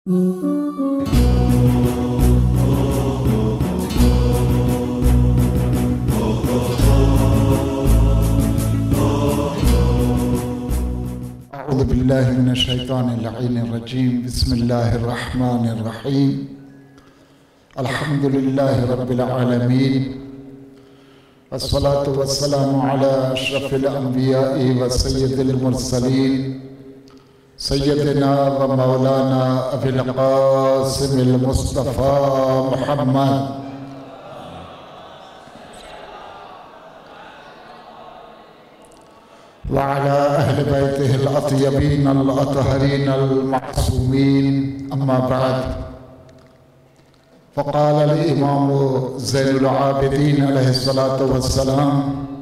अऊज़ु बिल्लाहि मिनश शैतानिर रजीम। बिस्मिल्लाहिर रहमानिर रहीम। अल्हम्दुलिल्लाहि रब्बिल आलमीन। अस्सलातु वस्सलामु अला अशरफिल अंबिया'i व सय्यदिल मुरसलीन सय्यदिना व मौलाना अबिल क़ासिमिल मुस्तफ़ा मुहम्मद व अला अहलि बैतिहिल अत्यबीनल अतहरीनल मासूमीन। अम्मा बाद। फ़क़ाल अल इमाम ज़ैनुल आबिदीन अलैहिस्सलातु वस्सलाम।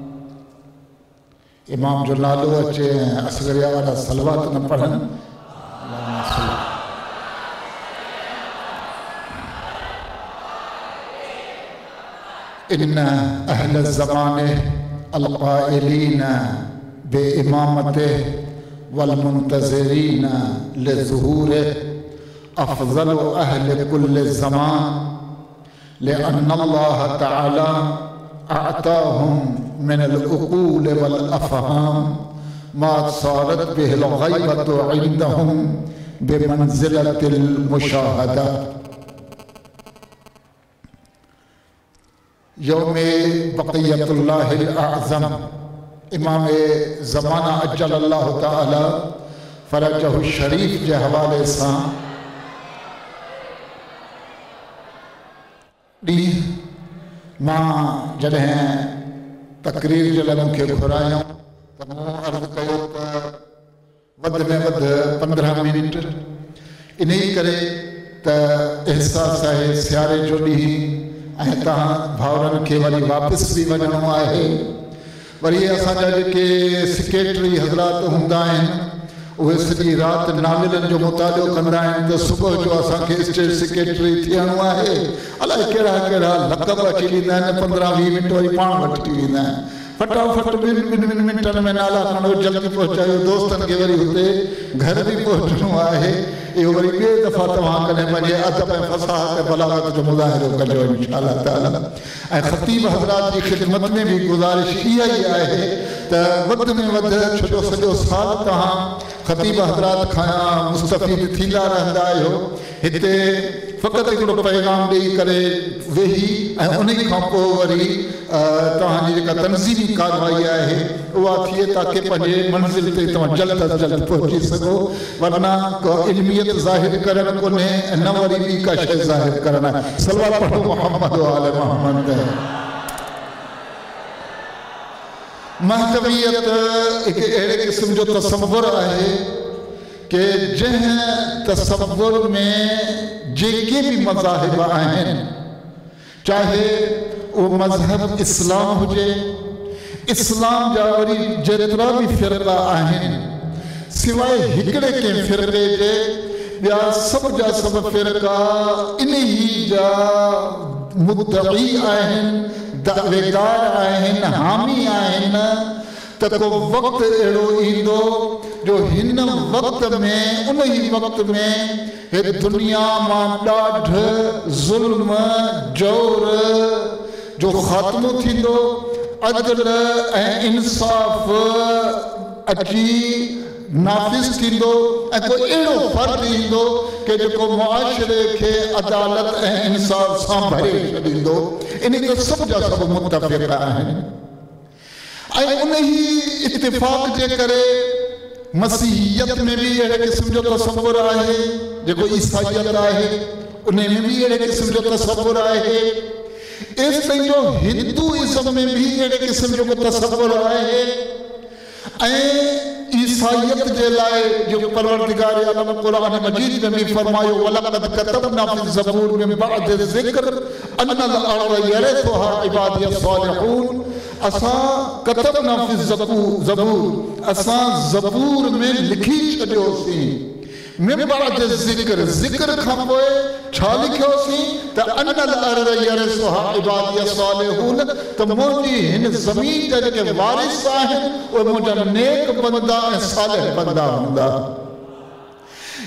इमाम जो नालो अचे असगरिया वाला सलवात न पढ़न। इन्ना अहल ज़माने अल क़ाइलीन बे इमामते वल मुंतज़िरीन लिज़ुहूरे अफ़ज़ल अहल कुल्ल ज़मान लिअन्नल्लाह तआला अअताहुम मिनल उक़ूल वल अफ़हाम मा सारत बिहिल ग़ैबतु इंदहुम बिमंज़िलतिल मुशाहदा। यौमे बक़ियतुल्लाहिल अअज़म इमाम ज़माना अज्जलल्लाहु तआला फ़रजहु शरीफ जे हवाले सां ॾींहुं मां जॾहिं तक़रीर जे लाइ मूंखे घुरायूं त मूं अर्ज़ु कयो त वधि में वधि 15 मिनट। इन करे त अहसास आहे सियारे जो ॾींहुं ऐं तव्हां भाउरनि खे वरी वापसि बि वञिणो आहे। वरी असांजा जेके सेक्रेटरी हज़रात हूंदा आहिनि उहे सॼी राति नाविलनि जो मुतालो कंदा आहिनि त सुबुह जो असांखे स्टेट सेक्रेटरी थियणो आहे। अलाए कहिड़ा कहिड़ा लक़ब अची वेंदा आहिनि। 15-20 मिंट वरी पाण वठी वेंदा आहिनि। फटाफट ॿिनि मिंटनि में नाला खणो, जल्दी पहुचायो, दोस्तनि खे वरी हुते घर बि पहुचणो आहे। इहो वरी ॿिए दफ़ा तव्हां कॾहिं पंहिंजे अदब ऐं फसाहत ऐं बलागत जो मुज़ाहिरो कजो इंशाअल्लाह ताला। ऐं ख़तीब हज़रात जी ख़िदमत में बि गुज़ारिश इहा ई आहे त वधि में वधि छो सॼो साल तव्हां ख़तीब हज़रात खां मुस्तफ़ीद थींदा रहंदा आहियो। हिते फ़क़ति हिकिड़ो पैगाम ॾेई करे वेही ऐं उन खां पोइ वरी तव्हांजी जेका तनज़ीमी कारवाई आहे उहा थिए ताकी पंहिंजे मंज़िल ते तव्हां जल्द अज जल्द पहुची सघो। वरना को इल्मियत ज़ाहिर करणु कोन्हे ऐं न वरी ॿी का शइ ज़ाहिर करणु आहे। सलवात पढ़ो मोहम्मद व आले मोहम्मद। महतवियत हिकु अहिड़े क़िस्म जो तसव्वुर आहे कि जंहिं तसव्वुर में जेके बि मज़ाहिब आहिनि, चाहे उहो मज़हब इस्लाम हुजे, इस्लाम जा वरी जेतिरा बि फ़िरक़ा आहिनि सिवाय हिकिड़े कंहिं फ़िरक़े जे ॿिया सभु जा सभु फ़िरक़ा इन ई जा मुद्दई आहिनि, दावेदार आहिनि, हामी आहिनि त को वक़्तु अहिड़ो ईंदो जो हिन वक़्त में उन ई वक़्त में हे दुनिया मां ॾाढ ज़ुल्म जौर जो ख़ात्मो थींदो, अदल ऐं इंसाफ़ अची नाफ़िज़ थींदो ऐं को अहिड़ो फ़र्क़ ईंदो कि जेको मुआशिरे खे अदालत ऐं इंसाफ़ सां भरे छॾींदो। इन ते सभु जा सभु मुतफ़िक़ आहिनि। ऐं उन ई इत्तिफ़ाक़ जे करे मसीहियत में बि अहिड़े क़िस्म जो तसव्वुर आहे, जेको ईसाइयत आहे उन में बि अहिड़े क़िस्म जो तसव्वुर आहे। एसि ताईं जो हिंदुइज़म में बि अहिड़े क़िस्म जो तसव्वुर आहे। ऐं ईसाइयत जे लाइ जो परवरदिगार आलम क़ुरान मजीद में भी फरमायो वलक़द कतबना फी ज़बूर मिन बअद ज़िक्र अन्नल अर्ज़ यरिथुहा इबादियस सालिहून। असां कतबना फी ज़बूर असां ज़बूर में लिखी छॾियोसीं मिन बअद ज़िक्र खां पोइ छा लिखियोसीं त अन्नल अर्ज़ यरिथुहा इबादियस सालिहून त मुंहिंजी हिन ज़मीन जा जेके वारिस आहिनि उहे मुंहिंजा नेक बंदा ऐं सालिह बंदा हूंदा।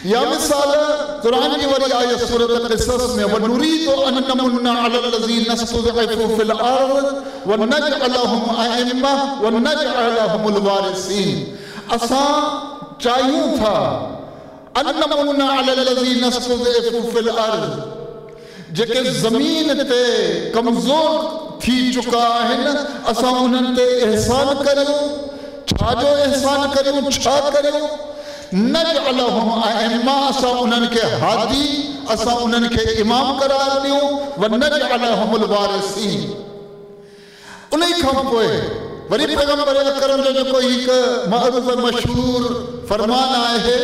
या मिसाल कुरान की वरी आयत सूरत क़िसस में वनुरीदु अन नमुन्ना अलल लज़ीना इस्तुज़इफ़ू फ़िल अर्ज़ व नजअलहुम अइम्मा व नजअलहुमुल वारिसीन। असां चाहियूं था अन नमुन्ना अलल लज़ीना इस्तुज़इफ़ू फ़िल अर्ज़, जेके ज़मीन ते कमज़ोर थी चुका आहिनि, असां उन्हनि ते एहसान करियूं। छा जो एहसान करियूं, छा करियूं? नजअलहुम अइम्मा, असां उन्हनि खे हादी, असां उन्हनि खे इमाम करार ॾियूं। व नजअलहुमुल वारिसीन। उन खां पोइ वरी पैगंबर अकरम जो जेको हिकु मअरूफ़ मशहूर फरमान आहे,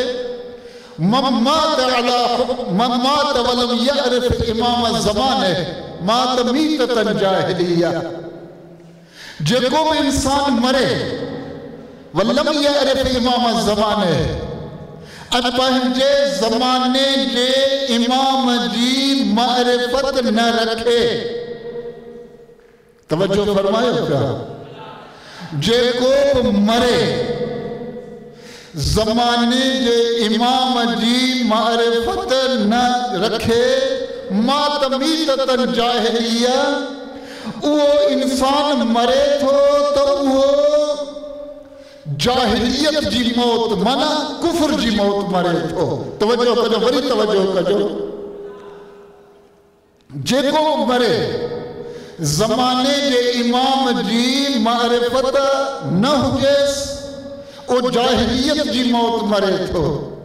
मम्मात वलम यअरिफ इमाम ज़माने मात मीततन जाहिलिया। जेको भी इंसान मरे वलम यअरिफ इमाम ज़माने, पंहिंजे ज़माने जे इमाम जी मारिफत न रखे। तवज्जो फरमायो पिया। जेको मरे ज़माने जे इमाम जी मारिफत न रखे, मात मीततन जाहिलिया, उहो इंसान मरे थो त उहो जाहिलियत जी मौत, माना कुफर जी मौत मरे थो। तवज्जो कजो, वरी तवज्जो कजो। जेको मरे ज़माने जे इमाम जी मारिफत न हुजेसि, ओ जाहिलियत जी मौत मरे थो।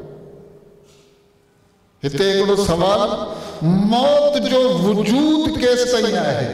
हिते हिकिड़ो सवाल, मौत जो वजूद केसि ताईं आहे?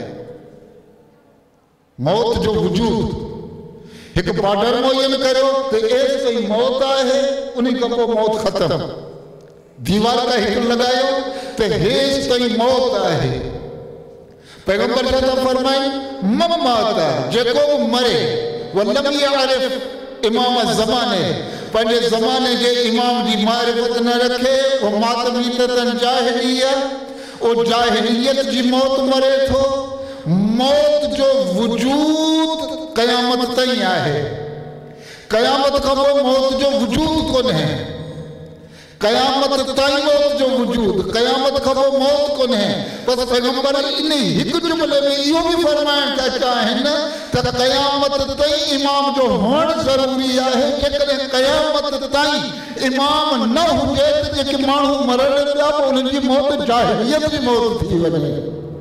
मौत जो वजूद एक बॉर्डर मुयन करो तो एस कोई मौत है, उन्हीं का को मौत खत्म। दीवार का हिट लगायो तो हेस कोई मौत है। पैगंबर साहब फरमाए मम्माता, जेको मरे वलम यअरिफ इमाम ज़माने, पंहिंजे ज़माने जे इमाम जी मारिफत न रखे, वो मात मीततन जाहिलिया, वो जाहिलियत जी मौत मरे थो। मौत जो वजूद क़यामत ताईं आहे। क़यामत खां पोइ मौत जो वजूद कोन है। क़यामत ताईं मौत जो वजूद, क़यामत खां पोइ मौत कोन है। बस पैगंबर इन हिकु जुमले में इहो बि फरमाइण था चाहिनि त क़यामत ताईं इमाम जो हुअणु ज़रूरी आहे। जेकॾहिं क़यामत ताईं इमाम न हुजे त जेके माण्हू मरण पिया, पोइ उन्हनि जी मौत जाहिलियत जी मौत थी वञे।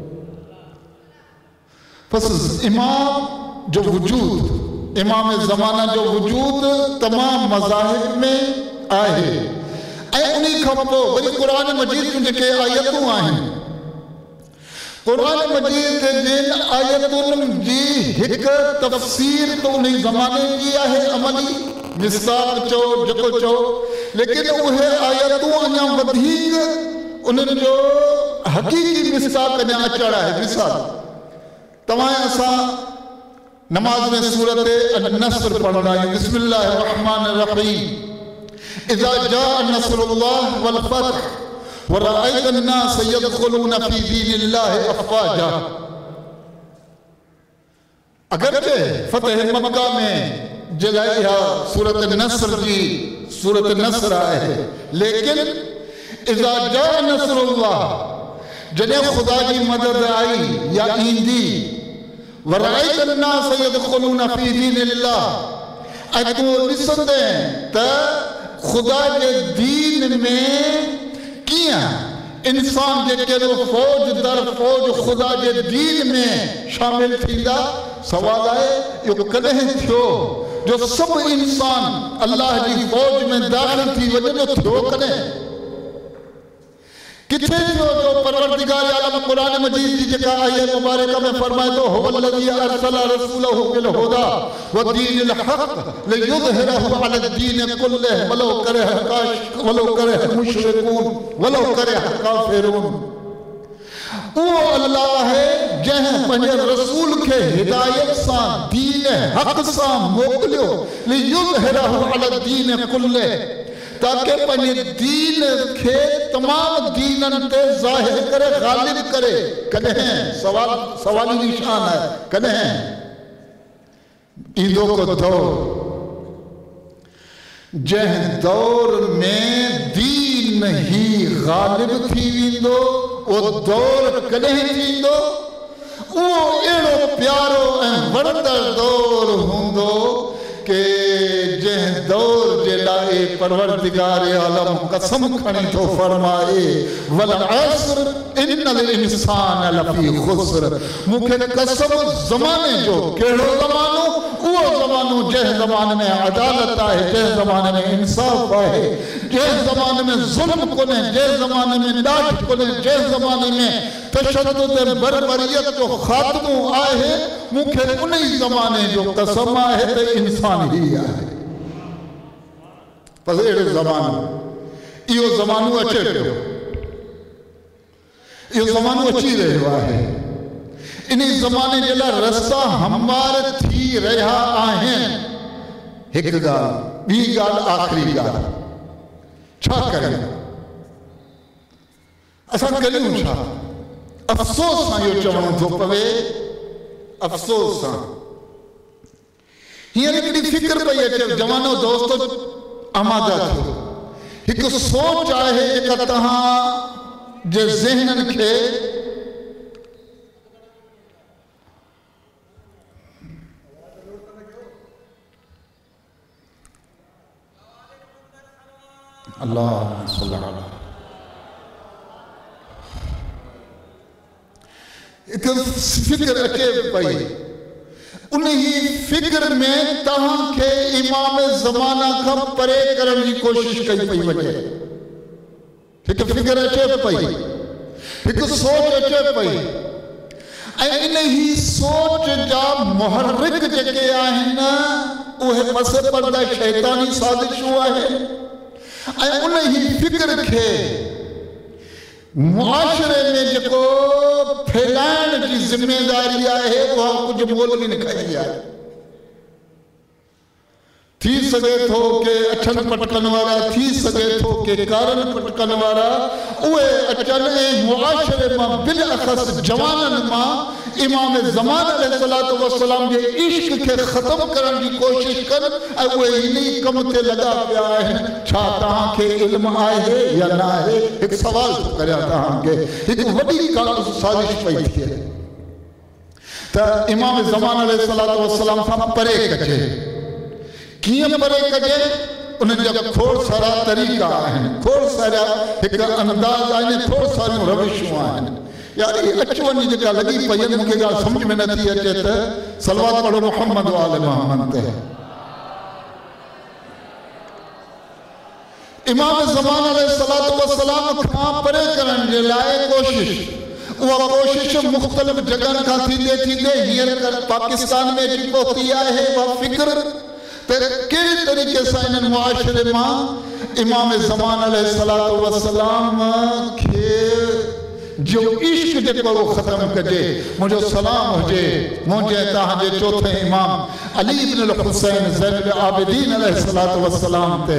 बस इमाम जो वजूद, इमाम ज़माना जो वजूद तमाम मज़ाहिब में आहे। ऐं उन खां पोइ वरी क़ुरान मजीद में जेके आयतूं आहिनि, क़ुरान मजीद जिन आयतुनि जी हिकु तफ़सीर तो उन ज़माने जी आहे, अमली मिसाल चओ जेको चओ, लेकिन उहे आयतूं अञा वधीक उन्हनि जो हक़ीक़ी मिसाल अञा अचण आहे। मिसाल तव्हां असां नमाज में सूरत अन-नस्र पढ़ंदा आहियूं, बिस्मिल्लाहिर रहमानिर रहीम, इज़ा जाअ नस्रुल्लाह वल फ़त्ह व रअयतन नास यदखुलून फी दीनिल्लाहि अफ़वाजा। अगरचे फ़तह मक्का में जलाए सूरत नस्र जी सूरत नस्र आहे, लेकिन इज़ा जाअ नस्रुल्लाह, जॾहिं ख़ुदा जी मदद आई या ईंदी, वराइतन नास यदखुलून फी दीनिल्लाह, ऐं तूं ॾिसंदे त ख़ुदा जे दीन में कीअं इंसान जेके फ़ौज दर फ़ौज ख़ुदा जे दीन में शामिल थींदा। सवाल आहे इहो कॾहिं थियो जो सभु इंसान अल्लाह जी फ़ौज में दाख़िल थी वञे? थियो कॾहिं? किथे जो परवरदिगार आलम कुरान मजीद जी जेका आयत मुबारक में फरमाए तो हुवल्लज़ी अरसल रसूलहु बिल हुदा व दीनिल हक़ लियुज़हिरहु अला दीन कुल्लिहि वलो करे मुशरिकून वलो करे काफ़िरून। वो अल्लाह है जंहिं पंहिंजे रसूल खे हिदायत सां दीन हक़ सां मोकिलियो, लियुज़हिरहु अला दीन कुल्लिहि, ताकि पंहिंजे दीन खे तमाम दीननि ते ज़ाहिर करे, गालिब करे। कॾहिं सवाली निशान आहे, कॾहिं ईंदो को दौर जंहिं दौर में दीन दीन ही गालिब थी वेंदो ओ दौर कॾहिं थींदो वो एड़ो प्यारो ऐं वणंदड़ दौर हूंदो के जंहिं दौर जे लाइ परवरदिगार आलम कसम खणी थो फरमाए वल असर इन्नल इंसान लफी खुस्र मूंखे कसम ज़माने जो कहिड़ो ज़मानो उहो ज़मानो जंहिं ज़माने में अदालत आहे जंहिं ज़माने में इंसाफ़ आहे जंहिं ज़माने में ज़ुल्म कोन्हे जंहिं ज़माने में ॾाढ कोन्हे जंहिं ज़माने में तशद्दुद ऐं बरबरियत जो ख़ात्मो आहे मूंखे उन ई ज़माने जो कसम आहे त इंसान ही आहे पर अहिड़ो ज़मानो इहो ज़मानो अचे पियो इहो ज़मानो अची रहियो आहे इन ज़माने जे लाइ रस्ता हमवार थी रहिया आहिनि हिकु ॻाल्हि ॿी ॻाल्हि आख़िरी ॻाल्हि छा करियूं असां करियूं छा अफ़सोस सां इहो चवणो थो पवे अफ़सोस सां हींअर हिकिड़ी फ़िक्र पई अचे जवानो दोस्तो आमादा थियो हिकु सोच आहे जेका तव्हां जे ज़हननि खे अल्लाह सल्लल्लाहु हिकु फ़िक्र अचे पई उन ही फ़िक्र में तव्हांखे इमाम ज़माना खां परे करण जी कोशिश कई पई वञे हिकु फ़िक्र अचे पई हिकु सोच अचे पई ऐं इन ही सोच जा मुहर्रिक जेके आहिनि उहे पस पर्दा शैतानी साज़िशूं आहिनि ऐं उन ही फ़िक्र खे मुआशरे में जेको फैलाइण जी ज़िम्मेदारी आहे उहा कुझु मौलवी खई आहे थी सघे थो के अछनि पटकनि वारा थी सघे थो के कारनि पटकनि वारा उहे अचनि ऐं मुआशरे मां बिलअख़स जवाननि मां इमाम ज़मान अलैहिस्सलातु वस्सलाम जे इश्क खे ख़त्म करण जी कोशिश कनि ऐं उहे इन ई कम ते लॻा पिया आहिनि छा तव्हांखे इल्मु आहे या न आहे हिकु सवाल थो करियां तव्हांखे हिकु वॾी साज़िश पई थिए त इमाम ज़मान अलैहिस्सलातु वस्सलाम खां परे कजे कीअं परे कजे उन जा खोड़ सारा तरीक़ा आहिनि खोड़ सारा हिकु अंदाज़ आहिनि खोड़ सारियूं रविशूं आहिनि यार ये अच वञी जेका लॻी पई आहिनि मूंखे ॻाल्हि सम्झ में नथी अचे त सलवात पढ़ो मुहम्मद वाले मोहम्मद ते इमाम ज़मान अलैहिस्सलातु वस्सलाम खां परे करण जे लाइ कोशिश उहा कोशिश मुख़्तलिफ़ जॻहनि खां थींदे थींदे हींअर पाकिस्तान में अची पहुती आहे उहा फ़िक्र त कहिड़े तरीक़े सां इन्हनि मुआशरे मां इमाम ज़मान अलैहिस्सलातु वस्सलाम खे जो इश्क जेको ख़त्म कजे मुंहिंजो सलाम हुजे मुंहिंजे तव्हांजे चौथे इमाम अली इब्न हुसैन ज़ैनुल आबिदीन अलैहिस्सलातु वस्सलाम ते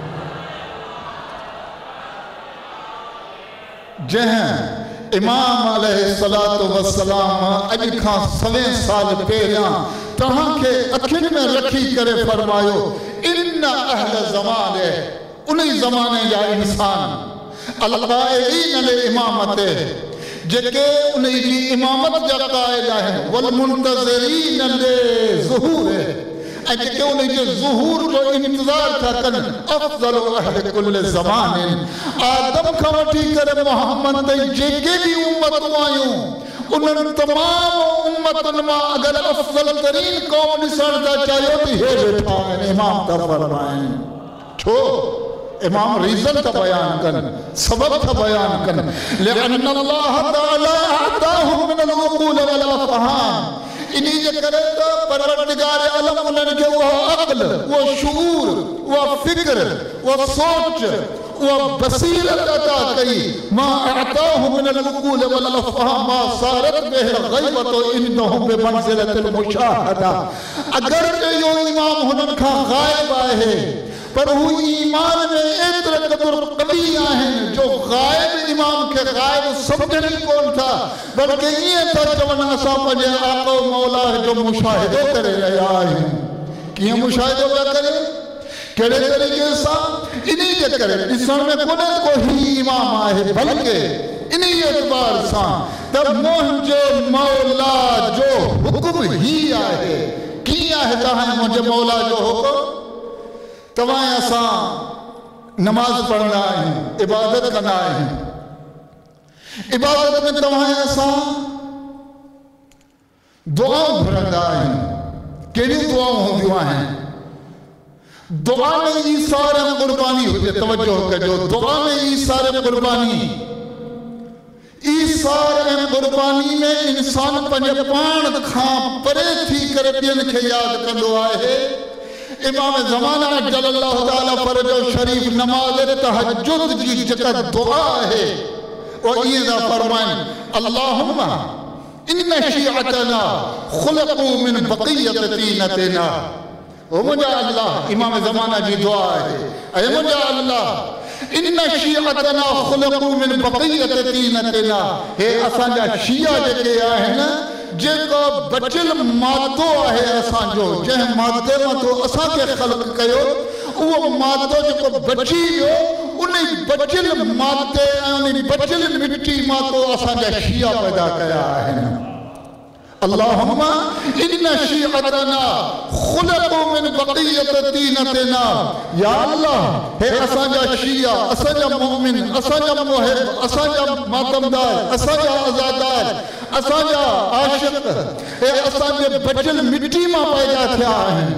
जंहिं इमाम अलैहिस्सलातु वस्सलाम अॼु खां 100 साल पहिरियां तव्हांखे अखियुनि में रखी करे फरमायो इन अहल ज़माने उन ज़माने जा इंसान अलक़ाइलीन ले इमामत जेके उन जी इमामत जा क़ाइल आहिनि वल मुंतज़िरीन ले ज़ुहूर ऐं जेके उन जे ज़ुहूर जो इंतज़ार था कनि अफ़ज़ल अहल कुल ज़माने आदम खां वठी करे मुहम्मद ताईं जेके बि उम्मतूं आयूं उन्हनि तमामु उम्मतुनि मां अगरि अफ़ज़ल तरीन क़ौम ॾिसण था चाहियो त हे वेठा आहिनि इमाम था फरमाइनि छो इमाम रीज़न था बयान कनि सबब था बयान कनि लिअन्न अल्लाह तआला अताहुम मिनल उक़ूल वल अफ़हाम इन जे करे त परवरदिगार आलम उन्हनि खे उहा अक़ल उहा शऊर उहा फ़िक्र उहा सोच उहा बसीरत अता कई मां अताहुम मिनल उक़ूल वल अफ़हाम मा सारत बिह ग़ैबत इनहुम बिमंज़िलतिल मुशाहदा अगर इहो इमाम हुननि खां ग़ाइब आहे पर हू ईमान में एतिरे क़दुरु क़वी आहिनि जो ग़ाइब इमाम खे ग़ाइब सम्झनि ई कोन था बल्कि ईअं था चवनि असां पंहिंजे आका मौला जो मुशाहिदो करे रहिया आहियूं कीअं मुशाहिदो पिया करियूं कहिड़े तरीक़े सां इन्ही जे करे ॾिसण में कोन्हे को ही इमाम आहे बल्कि इन्ही एतबार सां त मुंहिंजो मौला जो हुकुम ही आहे कीअं आहे तव्हां मुंहिंजे मौला जो हुकुम तव्हां असां नमाज़ पढ़ंदा आहियूं इबादत कंदा आहियूं इबादत में तव्हां असां दुआऊं घुरंदा आहियूं कहिड़ियूं दुआऊं हूंदियूं आहिनि दुआ में ईसार कुर्बानी हुजे तवज्जो कजो दुआ में ईसार कुर्बानी ईसार कुर्बानी में इंसान पंहिंजे पाण खां परे थी करे ॿियनि खे यादि कंदो आहे इमाम ज़माना जल्लल्लाहु ताला फरजो शरीफ नमाज़ तहज्जुद जी जेका दुआ आहे वो इएं था फरमाइनि अल्लाहुम्मा इन्ना शिअतना खुलक़ू मिन बक़ियत तीनतिना ओ मुंहिंजा अल्लाह इमाम ज़माना जी दुआ आहे ऐं मुंहिंजा अल्लाह इन्ना शिअतना खुलक़ू मिन बक़ियत तीनतिना हे असांजा शिया जेके आहिनि जेको बचियल मादो आहे असांजो जंहिं मादे मां तो असांखे ख़ल्क़ कयो उहो मादो जेको बची वियो उन बचियल मादे ऐं उन बचियल मिट्टी मां तो असांजा शिया पैदा कया आहिनि अल्लाहुम्मा इन्ना शिअतना खुलक़ू मिन बक़ियत तीनतिना या अल्लाह हे असांजा शिया असांजा मोमिन असांजा मुहिब असांजा मातमदार असांजा आज़ादार असांजा आशिक़ हे असांजे बचियल मिट्टी मां पैदा थिया आहिनि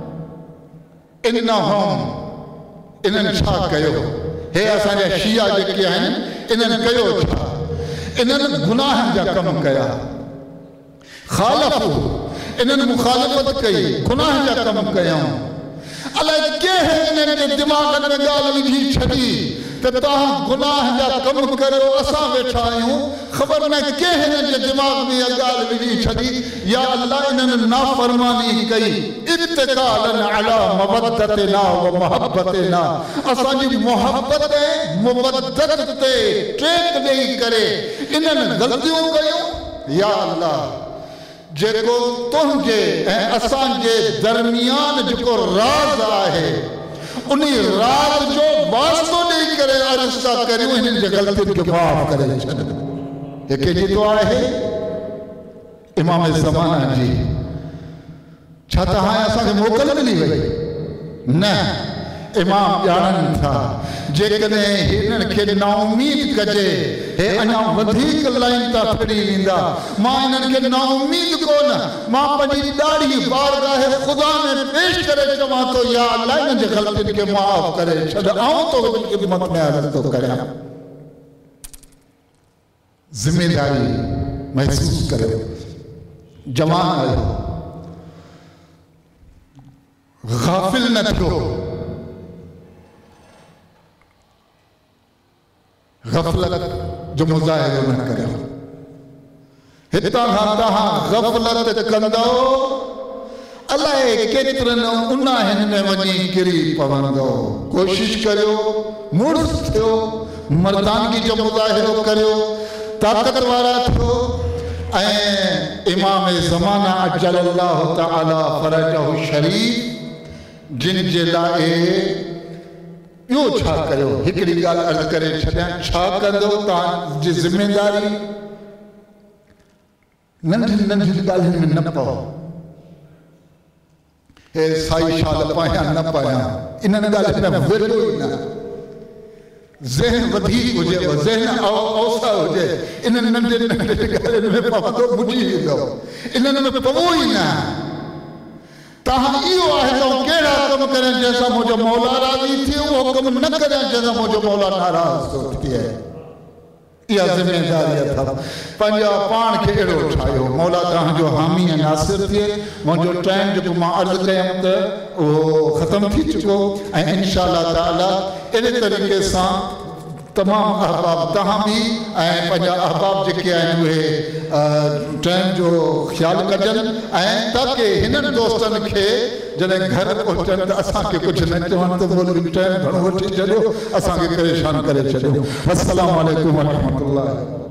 इन्हनि छा कयो हे असांजा शिया जेके आहिनि इन्हनि कयो छा इन्हनि गुनाहनि जा कम कया खालफू इन्हनि मुखालिफ़त कई गुनाह जा कम कयूं अलाए कंहिं इन्हनि जे दिमाग़ में ॻाल्हि विझी छॾी त तव्हां गुनाह जा कम करियो असां वेठा आहियूं ख़बर न कंहिं इन्हनि जे दिमाग़ में इहा ॻाल्हि विझी छॾी या अल्लाह इन्हनि नाफ़रमानी कई इत्तिकालन अला मवद्दतिना व मुहब्बतिना असांजी मुहब्बत ऐं मुवद्दत ते टेक ॾेई करे इन्हनि ग़लतियूं कयूं या अल्लाह जेको तुंहिंजे ऐं असांजे दरमियान जेको राज़ आहे उन राज़ जो वास्तो ॾेई करे अर्ज़ था करियूं हिननि जे ग़लतियुनि खे माफ़ करे छॾ हे कंहिंजी दुआ आहे इमाम ज़माना जी छा त हाणे असांखे मोकल मिली वई न इमाम ॼाणनि था जेकॾहिं हिननि खे नाउमीद कजे हे अञा वधीक लाइन था फिरी वेंदा मां हिननि खे नाउमीद कोन मां पंहिंजी ॾाढी बारगाह ख़ुदा में पेश करे चवां थो या अल्लाह हिननि जे ग़लतियुनि खे माफ़ करे छॾ आऊं तो ख़िदमत में अर्ज़ थो करियां ज़िमेदारी महसूस करियो जवान आहियो गाफ़िल न थियो गफ़लत जो मुज़ाहिरो न करियो हितां खां तव्हां गफ़लत कंदो अलाए केतिरनि उन्हाहिनि में वञी किरी पवंदो कोशिश करियो मुड़ुस थियो मर्दानगी जो मुज़ाहिरो करियो ताक़त वारा थियो ऐं इमाम ज़माना अजल्लाहु तआला फरजहु शरीफ जिन जे लाइ ॿियो छा करियो हिकिड़ी ॻाल्हि अर्ज़ करे छॾियां छा कंदो तव्हांजी ज़िमेदारी नंढियुनि नंढियुनि ॻाल्हियुनि में न पओ हे साई शाल पायां न पायां इन्हनि ॻाल्हियुनि में वेठो ई न ज़हन वधीक हुजे ज़हन औसा हुजे इन्हनि नंढे नंढे ॻाल्हियुनि में पवंदो बुझी वेंदो इन्हनि में पवो ई न तव्हां इहो आहे त कहिड़ा कम करें जंहिंसां मुंहिंजो मौला राज़ी थिए उहो कम न करें जंहिंसां मुंहिंजो मौला नाराज़ थो थिए इहा ज़िमेदारी अथव पंहिंजा पाण खे अहिड़ो ठाहियो मौला तव्हांजो हामी ऐं नासिर थिए मुंहिंजो टाइम जेको मां अर्ज़ु कयमि त उहो ख़तमु थी चुको ऐं इंशाअल्लाह ताला अहिड़े तरीक़े सां तमामु अहबाब तव्हां बि ऐं पंहिंजा अहबाब जेके आहिनि उहे टाइम जो ख़्यालु कजनि ऐं ताकी हिननि दोस्तनि खे जॾहिं घर पहुचनि त असांखे कुझु न चवनि त बोली टाइम घणो वठी छॾियो असांखे परेशान करे छॾियो अस्सलामु अलैकुम व रहमतुल्लाह